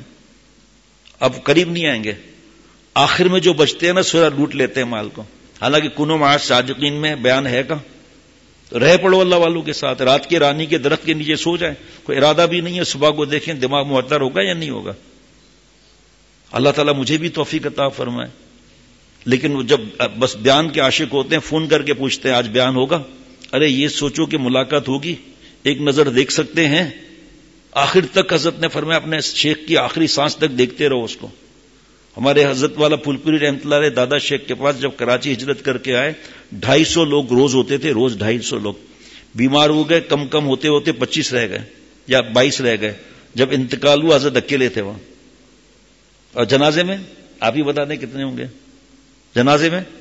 اب قریب نہیں آئیں گے. آخر میں جو بچتے ہیں نا سورا لوٹ لیتے ہیں مال کو. حالانکہ کنو معاش صادقین میں بیان ہے کا, تو رہ پڑو اللہ والوں کے ساتھ. رات کے رانی کے درخت کے نیچے سو جائیں, کوئی ارادہ بھی نہیں ہے, صبح کو دیکھیں دماغ معطر ہوگا یا نہیں ہوگا. اللہ تعالیٰ مجھے بھی توفیق عطا فرمائے. لیکن وہ جب بس بیان کے عاشق ہوتے ہیں, فون کر کے پوچھتے ہیں آج بیان ہوگا. ارے یہ سوچو کہ ملاقات ہوگی, ایک نظر دیکھ سکتے ہیں. آخر تک حضرت نے فرمایا اپنے شیخ کی آخری سانس تک دیکھتے رہو اس کو. ہمارے حضرت والا پھول پوری رحمۃ اللہ علیہ دادا شیخ کے پاس جب کراچی ہجرت کر کے آئے, ڈھائی سو لوگ روز ہوتے تھے, روز ڈھائی سو لوگ. بیمار ہو گئے, کم کم ہوتے ہوتے پچیس رہ گئے یا بائیس رہ گئے. جب انتقال ہوا حضرت اکیلے تھے وہاں. اور جنازے میں آپ ہی بتا دیں کتنے ہوں گے جنازے میں,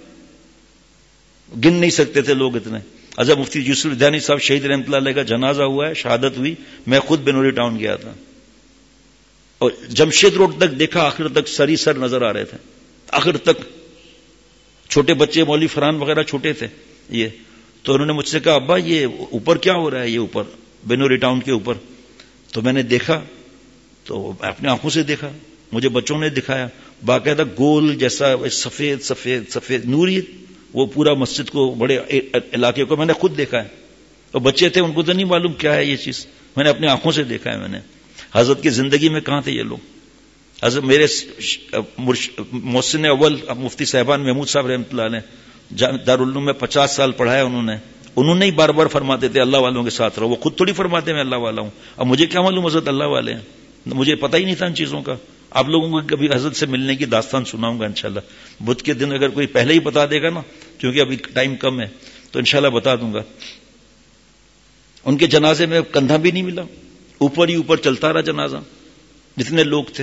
گن نہیں سکتے تھے لوگ اتنے. حضرت مفتی یوسف ودھیانی صاحب شہید رحمۃ اللہ علیہ کا جنازہ ہوا ہے, شہادت ہوئی. میں خود بنوری ٹاؤن گیا تھا, اور جمشید روڈ تک دیکھا, آخر تک سری سر نظر آ رہے تھے. آخر تک چھوٹے بچے, مولوی فرحان وغیرہ چھوٹے تھے یہ. تو انہوں نے مجھ سے کہا ابا یہ اوپر کیا ہو رہا ہے, یہ اوپر بنوری ٹاؤن کے اوپر. تو میں نے دیکھا, تو اپنے آنکھوں سے دیکھا, مجھے بچوں نے دکھایا. باقاعدہ گول جیسا سفید سفید سفید نوری, وہ پورا مسجد کو, بڑے علاقے کو میں نے خود دیکھا ہے. اور بچے تھے, ان کو تو نہیں معلوم کیا ہے یہ چیز, میں نے اپنے آنکھوں سے دیکھا ہے. میں نے حضرت کی زندگی میں کہاں تھے یہ لوگ. حضرت میرے محسن اول مفتی صاحبان محمود صاحب رحمۃ اللہ علیہ دارالعلوم میں پچاس سال پڑھایا انہوں نے. انہوں نے ہی بار بار فرماتے تھے اللہ والوں کے ساتھ رہو. وہ خود تھوڑی فرماتے میں اللہ والا ہوں. اب مجھے کیا معلوم حضرت اللہ والے ہیں, مجھے پتہ ہی نہیں تھا ان چیزوں کا. آپ لوگوں کو کبھی حضرت سے ملنے کی داستان سناؤں گا انشاءاللہ. بدھ کے دن اگر کوئی پہلے ہی بتا دے گا نا, کیونکہ ابھی ٹائم کم ہے, تو انشاءاللہ بتا دوں گا. ان کے جنازے میں کندھا بھی نہیں ملا, اوپر ہی اوپر چلتا رہا جنازہ. جتنے لوگ تھے,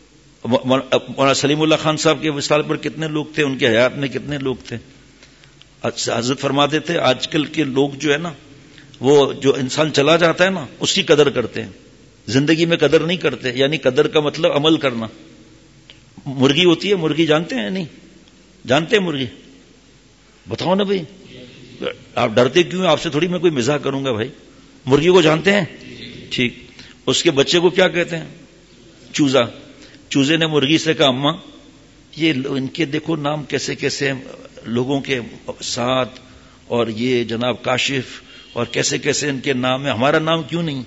مولانا سلیم اللہ خان صاحب کے وصال پر کتنے لوگ تھے, ان کے حیات میں کتنے لوگ تھے. حضرت فرماتے تھے آج کل کے لوگ جو ہے نا, وہ جو انسان چلا جاتا ہے نا اس کی قدر کرتے ہیں, زندگی میں قدر نہیں کرتے. یعنی قدر کا مطلب عمل کرنا. مرغی ہوتی ہے, مرغی جانتے ہیں نہیں, جانتے ہیں مرغی؟ بتاؤ نا بھائی، آپ ڈرتے کیوں ہیں؟ آپ سے تھوڑی میں کوئی مزاح کروں گا بھائی. مرغی کو جانتے ہیں؟ ٹھیک. اس کے بچے کو کیا کہتے ہیں؟ چوزا. چوزے نے مرغی سے کہا اماں یہ ان کے دیکھو نام کیسے کیسے لوگوں کے ساتھ، اور یہ جناب کاشف، اور کیسے کیسے ان کے نام ہے، ہمارا نام کیوں نہیں؟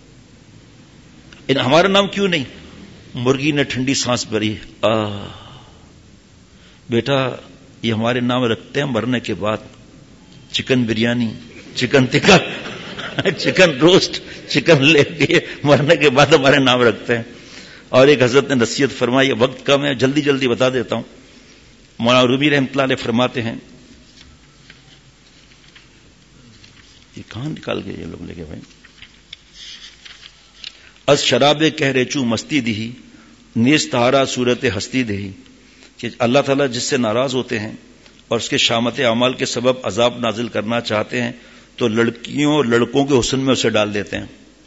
ان ہمارا نام کیوں نہیں؟ مرغی نے ٹھنڈی سانس بھری، آہ بیٹا یہ ہمارے نام رکھتے ہیں مرنے کے بعد، chicken biryani, chicken tikka, chicken roast, chicken لے کے مرنے کے بعد ہمارے نام رکھتے ہیں. اور ایک حضرت نے نصیحت فرمائی، وقت کم ہے جلدی جلدی بتا دیتا ہوں. مولانا رومی رحمۃ اللہ علیہ فرماتے ہیں، یہ کہاں نکال گئے یہ لوگ لے کے بھائی؟ از شراب کہہ ریچو مستی دہی نیز تہارا صورت ہستی دہی، کہ اللہ تعالیٰ جس سے ناراض ہوتے ہیں اور اس کے شامت اعمال کے سبب عذاب نازل کرنا چاہتے ہیں تو لڑکیوں اور لڑکوں کے حسن میں اسے ڈال دیتے ہیں.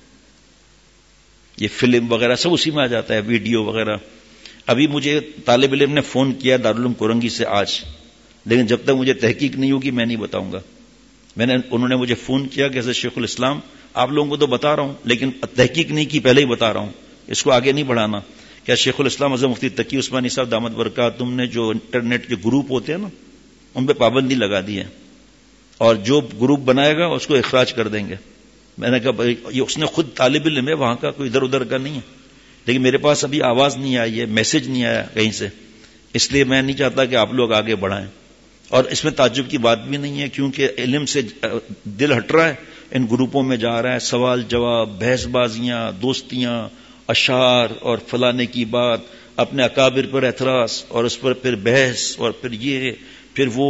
یہ فلم وغیرہ سب اسی میں آ جاتا ہے، ویڈیو وغیرہ. ابھی مجھے طالب علم نے فون کیا دارالعلوم کورنگی سے آج، لیکن جب تک مجھے تحقیق نہیں ہوگی میں نہیں بتاؤں گا. میں نے انہوں نے مجھے فون کیا کہ حضرت شیخ الاسلام آپ لوگوں کو تو بتا رہا ہوں لیکن تحقیق نہیں کی، پہلے ہی بتا رہا ہوں، اس کو آگے نہیں بڑھانا. کیا شیخ الاسلام حضرت مفتی تقی عثمانی صاحب دامت برکات تم نے جو انٹرنیٹ کے گروپ ہوتے ہیں نا ان پہ پابندی لگا دی ہے، اور جو گروپ بنائے گا اس کو اخراج کر دیں گے. میں نے کہا یہ اس نے خود طالب علم ہے وہاں کا، کوئی ادھر ادھر کا نہیں ہے، لیکن میرے پاس ابھی آواز نہیں آئی ہے، میسج نہیں آیا کہیں سے، اس لیے میں نہیں چاہتا کہ آپ لوگ آگے بڑھائیں. اور اس میں تعجب کی بات بھی نہیں ہے کیونکہ علم سے دل ہٹ رہا ہے، ان گروپوں میں جا رہا ہے، سوال جواب، بحث بازیاں، دوستیاں، اشعار اور فلانے کی بات، اپنے اکابر پر اعتراض اور اس پر پھر بحث، اور پھر یہ پھر وہ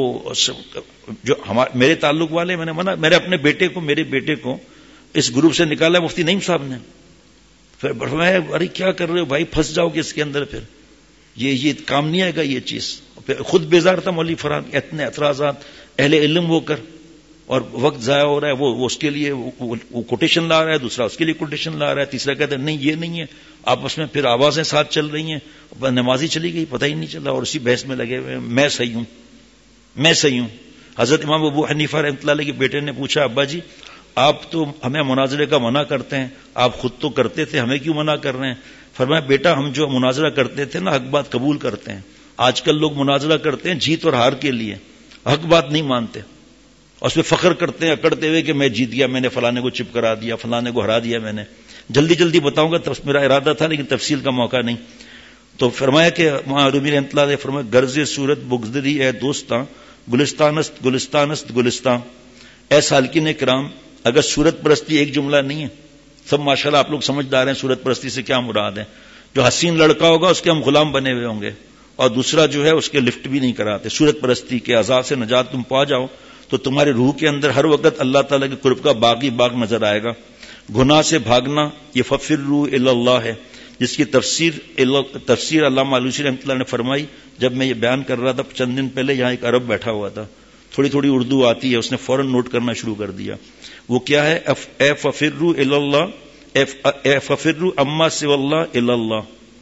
جو ہمارے میرے تعلق والے، میں نے منع، میرے اپنے بیٹے کو میرے بیٹے کو اس گروپ سے نکالا مفتی نعیم صاحب نے. پھر میں ارے کیا کر رہے ہو بھائی، پھنس جاؤ گے اس کے اندر، پھر یہ یہ کام نہیں آئے گا یہ چیز. پھر خود بیزار تھا مولوی فرحان، اتنے اعتراضات، اہل علم ہو کر، اور وقت ضائع ہو رہا ہے. وہ, وہ اس کے لیے وہ کوٹیشن لا رہا ہے، دوسرا اس کے لیے کوٹیشن لا رہا ہے، تیسرا کہتا ہے نہیں یہ نہیں ہے. آپس میں پھر آوازیں ساتھ چل رہی ہیں، نمازی چلی گئی پتہ ہی نہیں چلا، اور اسی بحث میں لگے ہوئے ہیں میں صحیح ہوں میں صحیح ہوں. حضرت امام ابو حنیفہ رحمۃ اللہ علیہ کے بیٹے نے پوچھا ابا جی آپ تو ہمیں مناظرے کا منع کرتے ہیں، آپ خود تو کرتے تھے، ہمیں کیوں منع کر رہے ہیں؟ فرمایا بیٹا ہم جو مناظرہ کرتے تھے نا حق بات قبول کرتے ہیں. آج کل لوگ مناظرہ کرتے ہیں جیت اور ہار کے لیے، حق بات نہیں مانتے، اور اس پہ فخر کرتے ہیں اکڑتے ہوئے کہ میں جیت گیا، میں نے فلانے کو چپ کرا دیا، فلانے کو ہرا دیا. میں نے جلدی جلدی بتاؤں گا، میرا ارادہ تھا لیکن تفصیل کا موقع نہیں. تو فرمایا کہ رومی رحمۃ اللہ علیہ فرمایا غرض صورت بگزدری اے دوستاں گلستانست گلستانست گلستان. اے سالکین کرام اگر صورت پرستی ایک جملہ نہیں ہے، سب ماشاءاللہ آپ لوگ سمجھدار ہیں صورت پرستی سے کیا مراد ہے. جو حسین لڑکا ہوگا اس کے ہم غلام بنے ہوئے ہوں گے، اور دوسرا جو ہے اس کے لفٹ بھی نہیں کراتے. صورت پرستی کے عذاب سے نجات تم پا جاؤ تو تمہاری روح کے اندر ہر وقت اللہ تعالیٰ کے قرب کا باغی باغ نظر آئے گا. گناہ سے بھاگنا یہ ففروا الی اللہ ہے، جس کی تفسیر تفسیر علامہ علوسی رحمۃ اللہ نے فرمائی. جب میں یہ بیان کر رہا تھا چند دن پہلے یہاں ایک عرب بیٹھا ہوا تھا، تھوڑی تھوڑی اردو آتی ہے، اس نے فوراً نوٹ کرنا شروع کر دیا. وہ کیا ہے؟ اے ففروا الی اللہ، اے ففروا اما سوی اللہ الی اللہ،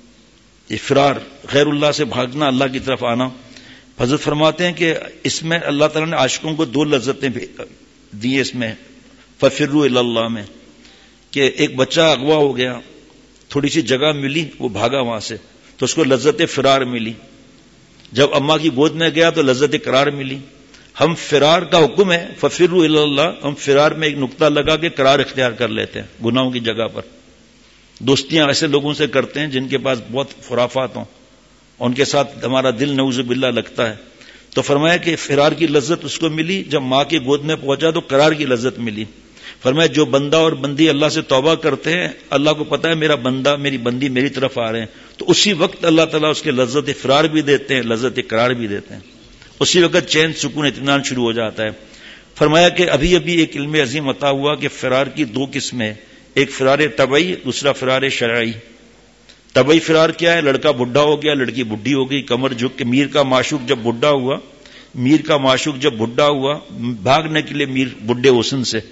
فرار غیر اللہ سے بھاگنا، اللہ کی طرف آنا. حضرت فرماتے ہیں کہ اس میں اللہ تعالیٰ نے عاشقوں کو دو لذتیں دی اس میں ففروا الی اللہ میں، کہ ایک بچہ اغوا ہو گیا، تھوڑی سی جگہ ملی وہ بھاگا وہاں سے تو اس کو لذت فرار ملی. جب اماں کی گود میں گیا تو لذت قرار ملی. ہم فرار کا حکم ہے ففروا الی اللہ، ہم فرار میں ایک نقطہ لگا کے قرار اختیار کر لیتے ہیں گناہوں کی جگہ پر. دوستیاں ایسے لوگوں سے کرتے ہیں جن کے پاس بہت خرافات ہوں، ان کے ساتھ ہمارا دل نعوذ باللہ لگتا ہے. تو فرمایا کہ فرار کی لذت اس کو ملی، جب ماں کی گود میں پہنچا تو قرار کی لذت ملی. فرمایا جو بندہ اور بندی اللہ سے توبہ کرتے ہیں، اللہ کو پتا ہے میرا بندہ میری بندی میری طرف آ رہے ہیں، تو اسی وقت اللہ تعالیٰ اس کے لذت فرار بھی دیتے ہیں، لذت قرار بھی دیتے ہیں. اسی وقت چین سکون اطمینان شروع ہو جاتا ہے. فرمایا کہ ابھی ابھی ایک علم عظیم عطا ہوا کہ فرار کی دو قسمیں، ایک فرار طبعی، دوسرا فرار شرعی. طبعی فرار کیا ہے؟ لڑکا بڈھا ہو گیا، لڑکی بڈھی ہو گئی، کمر جھک کے میر کا معشوق جب بڈھا ہوا میر کا معشوق جب بڈھا ہوا بھاگنے کے لیے میر بڈھے حسن سے،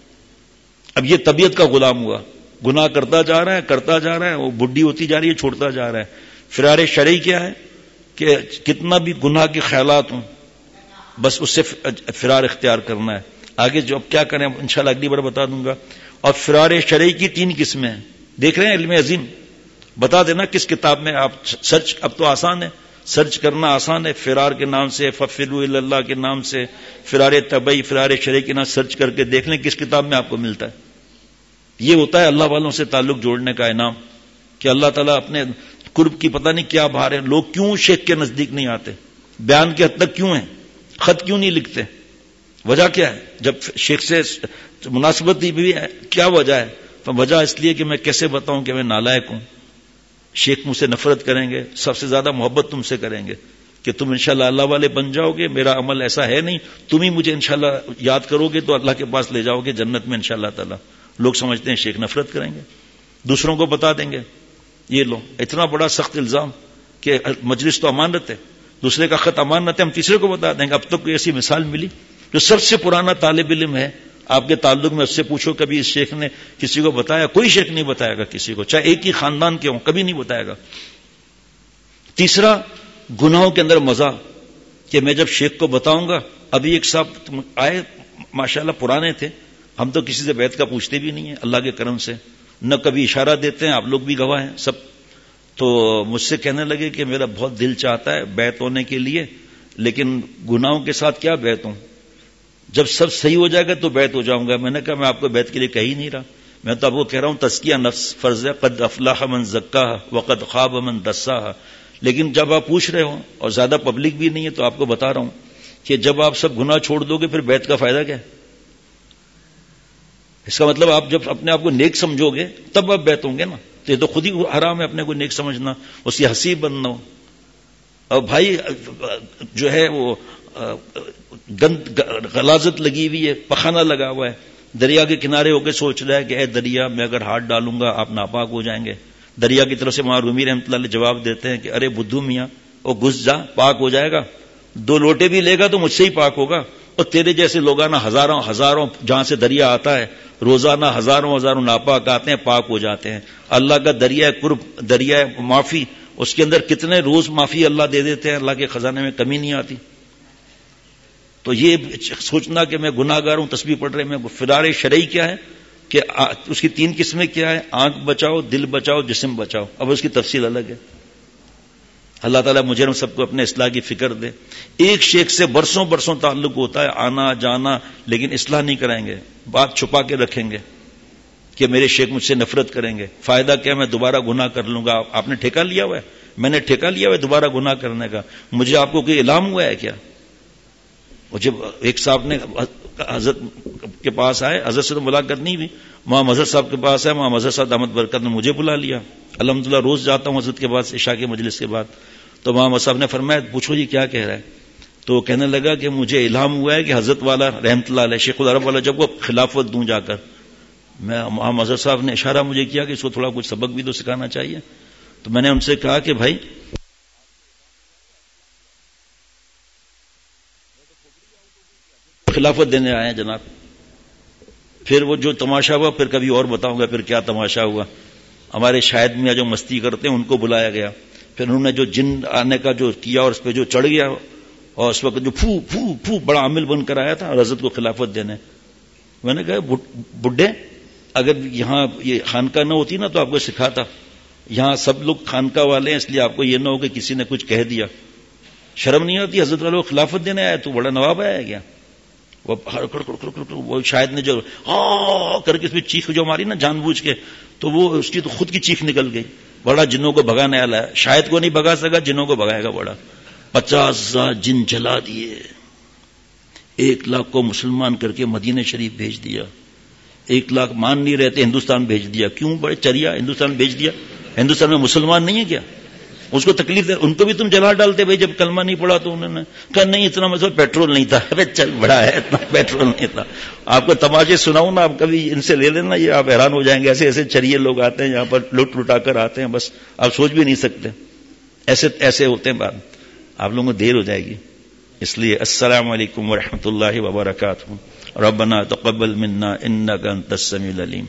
اب یہ طبیعت کا غلام ہوا، گناہ کرتا جا رہا ہے کرتا جا رہا ہے، وہ بڈھی ہوتی جا رہی ہے چھوڑتا جا رہا ہے. فرار شرعی کیا ہے؟ کہ کتنا بھی گناہ کے خیالات ہوں بس اس سے فرار اختیار کرنا ہے. آگے جو اب کیا کریں انشاءاللہ اگلی بار بتا دوں گا. اور فرار شرعی کی تین قسمیں ہیں. دیکھ رہے ہیں علم عظیم, بتا دینا کس کتاب میں. آپ سرچ اب تو آسان ہے, سرچ کرنا آسان ہے. فرار کے نام سے, ففروا الی اللہ کے نام سے, فرار طبعی, فرار شرعی کے نام سرچ کر کے دیکھ لیں کس کتاب میں آپ کو ملتا ہے. یہ ہوتا ہے اللہ والوں سے تعلق جوڑنے کا انعام کہ اللہ تعالیٰ اپنے قرب کی پتہ نہیں کیا بہار ہے. لوگ کیوں شیخ کے نزدیک نہیں آتے, بیان کے حد تک کیوں ہیں, خط کیوں نہیں لکھتے, وجہ کیا ہے؟ جب شیخ سے مناسبت بھی ہے کیا وجہ ہے؟ تو وجہ اس لیے کہ میں کیسے بتاؤں کہ میں نالائق ہوں. شیخ مجھ سے نفرت کریں گے, سب سے زیادہ محبت تم سے کریں گے کہ تم انشاءاللہ اللہ والے بن جاؤ گے. میرا عمل ایسا ہے نہیں, تم ہی مجھے انشاءاللہ یاد کرو گے تو اللہ کے پاس لے جاؤ گے جنت میں انشاءاللہ تعالی. لوگ سمجھتے ہیں شیخ نفرت کریں گے, دوسروں کو بتا دیں گے. یہ لو اتنا بڑا سخت الزام کہ مجلس تو امانت ہے, دوسرے کا خط امانت ہے, ہم تیسرے کو بتا دیں گے. اب تک کوئی ایسی مثال ملی جو سب سے پرانا طالب علم ہے آپ کے تعلق میں, اس سے پوچھو کبھی اس شیخ نے کسی کو بتایا؟ کوئی شیخ نہیں بتائے گا کسی کو, چاہے ایک ہی خاندان کے ہوں, کبھی نہیں بتائے گا. تیسرا گناہوں کے اندر مزہ کہ میں جب شیخ کو بتاؤں گا. ابھی ایک صاحب آئے ماشاءاللہ پرانے تھے, ہم تو کسی سے بیعت کا پوچھتے بھی نہیں ہیں اللہ کے کرم سے, نہ کبھی اشارہ دیتے ہیں, آپ لوگ بھی گواہ ہیں سب. تو مجھ سے کہنے لگے کہ میرا بہت دل چاہتا ہے بیعت ہونے کے لیے, لیکن گناہوں کے ساتھ کیا بیعت ہوں, جب سب صحیح ہو جائے گا تو بیعت ہو جاؤں گا. میں نے کہا میں آپ کو بیعت کے لیے کہہ ہی نہیں رہا, میں تو آپ کو کہہ رہا ہوں تزکیہ نفس فرض ہے, قد افلح من زکاہا وقد خاب من دساہا. لیکن جب آپ پوچھ رہے ہو اور زیادہ پبلک بھی نہیں ہے تو آپ کو بتا رہا ہوں کہ جب آپ سب گناہ چھوڑ دو گے پھر بیعت کا فائدہ کیا ہے؟ اس کا مطلب آپ جب اپنے آپ کو نیک سمجھو گے تب آپ بیعت ہوں گے نا. تو یہ تو خود ہی حرام ہے اپنے کو نیک سمجھنا, اس کی حسیب بننا ہو. اور بھائی جو ہے وہ گند غلاظت لگی ہوئی ہے, پخانہ لگا ہوا ہے, دریا کے کنارے ہو کے سوچ رہا ہے کہ اے دریا میں اگر ہاتھ ڈالوں گا آپ ناپاک ہو جائیں گے. دریا کی طرف سے وہاں رومی رحمۃ اللہ علیہ جواب دیتے ہیں کہ ارے بدھو میاں وہ گھس جا, پاک ہو جائے گا. دو لوٹے بھی لے گا تو مجھ سے ہی پاک ہوگا, اور تیرے جیسے لوگانہ ہزاروں ہزاروں جہاں سے دریا آتا ہے روزانہ ہزاروں ہزاروں ناپاک آتے ہیں, پاک ہو جاتے ہیں. اللہ کا دریا قرب, دریا معافی, اس کے اندر کتنے روز معافی اللہ دے دیتے ہیں, اللہ کے خزانے میں کمی نہیں آتی. تو یہ سوچنا کہ میں گناہ گار ہوں تسبیح پڑھ رہے, میں فرار شرعی کیا ہے کہ اس کی تین قسمیں کیا ہے, آنکھ بچاؤ, دل بچاؤ, جسم بچاؤ. اب اس کی تفصیل الگ ہے. اللہ تعالیٰ مجھے ہم سب کو اپنے اصلاح کی فکر دے. ایک شیخ سے برسوں برسوں تعلق ہوتا ہے, آنا جانا, لیکن اصلاح نہیں کریں گے, بات چھپا کے رکھیں گے کہ میرے شیخ مجھ سے نفرت کریں گے. فائدہ کیا, میں دوبارہ گناہ کر لوں گا. آپ نے ٹھیکہ لیا ہوا ہے, میں نے ٹھیکہ لیا ہوا ہے دوبارہ گناہ کرنے کا. مجھے آپ کو کوئی الہام ہوا ہے کیا؟ اور جب ایک صاحب نے حضرت کے پاس آئے, حضرت سے تو ملاقات نہیں ہوئی, وہاں حضرت صاحب کے پاس آئے, وہاں حضرت صاحب دامت برکت نے مجھے بلا لیا. الحمدللہ روز جاتا ہوں حضرت کے پاس عشاء کے مجلس کے بعد. تو وہاں صاحب نے فرمایا پوچھو جی کیا کہہ رہا ہے. تو کہنے لگا کہ مجھے الہام ہوا ہے کہ حضرت والا رحمت اللہ علیہ شیخ العرب والا جب وہ خلافت دوں جا کر, میں وہاں حضرت صاحب نے اشارہ مجھے کیا کہ اس کو تھوڑا کچھ سبق بھی تو سکھانا چاہیے. تو میں نے ان سے کہا کہ بھائی خلافت دینے آئے ہیں جناب. پھر وہ جو تماشا ہوا پھر کبھی اور بتاؤں گا پھر کیا تماشا ہوا. ہمارے شاہد میاں جو مستی کرتے ہیں ان کو بلایا گیا, پھر انہوں نے جو جن آنے کا جو کیا اور اس پہ جو چڑھ گیا, اور اس وقت جو پھو پھو پھو بڑا عامل بن کر آیا تھا اور حضرت کو خلافت دینے. میں نے کہا بڈھے اگر یہاں یہ خانقاہ نہ ہوتی نا تو آپ کو سکھاتا. یہاں سب لوگ خانقاہ والے ہیں, اس لیے آپ کو یہ نہ ہو کہ کسی نے کچھ کہہ دیا. شرم نہیں آتی حضرت والے کو خلافت دینے آیا, تو بڑا نواب آیا ہے کیا؟ وہ وہ شاید نے جو ہاں کر کے اس میں چیخ جو ماری نا جان بوجھ کے, تو وہ اس کی تو خود کی چیخ نکل گئی. بڑا جنوں کو بھگانے والا ہے, شاید کو نہیں بھگا سکا, جنوں کو بھگائے گا. بڑا پچاس ہزار جن جلا دیے, ایک لاکھ کو مسلمان کر کے مدینہ شریف بھیج دیا. ایک لاکھ مان نہیں رہتے ہندوستان بھیج دیا. کیوں بڑے چریا ہندوستان بھیج دیا؟ ہندوستان میں مسلمان نہیں ہے کیا؟ اس کو تکلیف دے, ان کو بھی تم جلا ڈالتے بھائی. جب کلمہ نہیں پڑا تو انہوں نے کہا نہیں اتنا مطلب پیٹرول نہیں تھا. ارے چل بڑا ہے, اتنا پیٹرول نہیں تھا. آپ کو تماشے سناؤں نا, آپ کبھی ان سے لے لینا, یہ آپ حیران ہو جائیں گے. ایسے ایسے چریے لوگ آتے ہیں یہاں پر, لٹ لٹا کر آتے ہیں, بس آپ سوچ بھی نہیں سکتے. ایسے ایسے ہوتے ہیں بات. آپ لوگوں کو دیر ہو جائے گی, اس لیے السلام علیکم ورحمۃ اللہ وبرکاتہ. ربنا تقبل منا انک انت السمیع العلیم.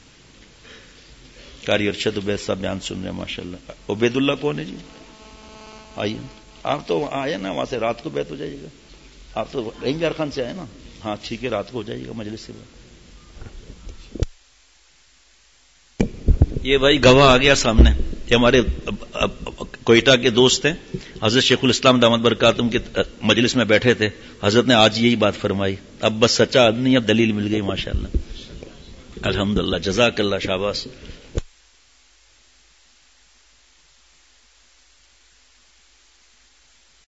قاری ارشد عبید صاحب بیان سن رہے ہیں ماشاء اللہ. عبید اللہ کون ہے جی؟ آئیے آپ تو آئے نا وہاں سے رات کو بیت ہو جائیے گا. آپ تو رحیم یار خان سے آئے نا. ہاں ٹھیک ہے رات کو ہو جائیے گا مجلس سے. یہ بھائی گواہ آ گیا سامنے. یہ ہمارے کوئٹہ کے دوست ہیں حضرت شیخ الاسلام دامت برکاتہم کے مجلس میں بیٹھے تھے. حضرت نے آج یہی بات فرمائی. اب بس سچا آدمی اب دلیل مل گئی ماشاءاللہ الحمدللہ. جزاک اللہ شاباش.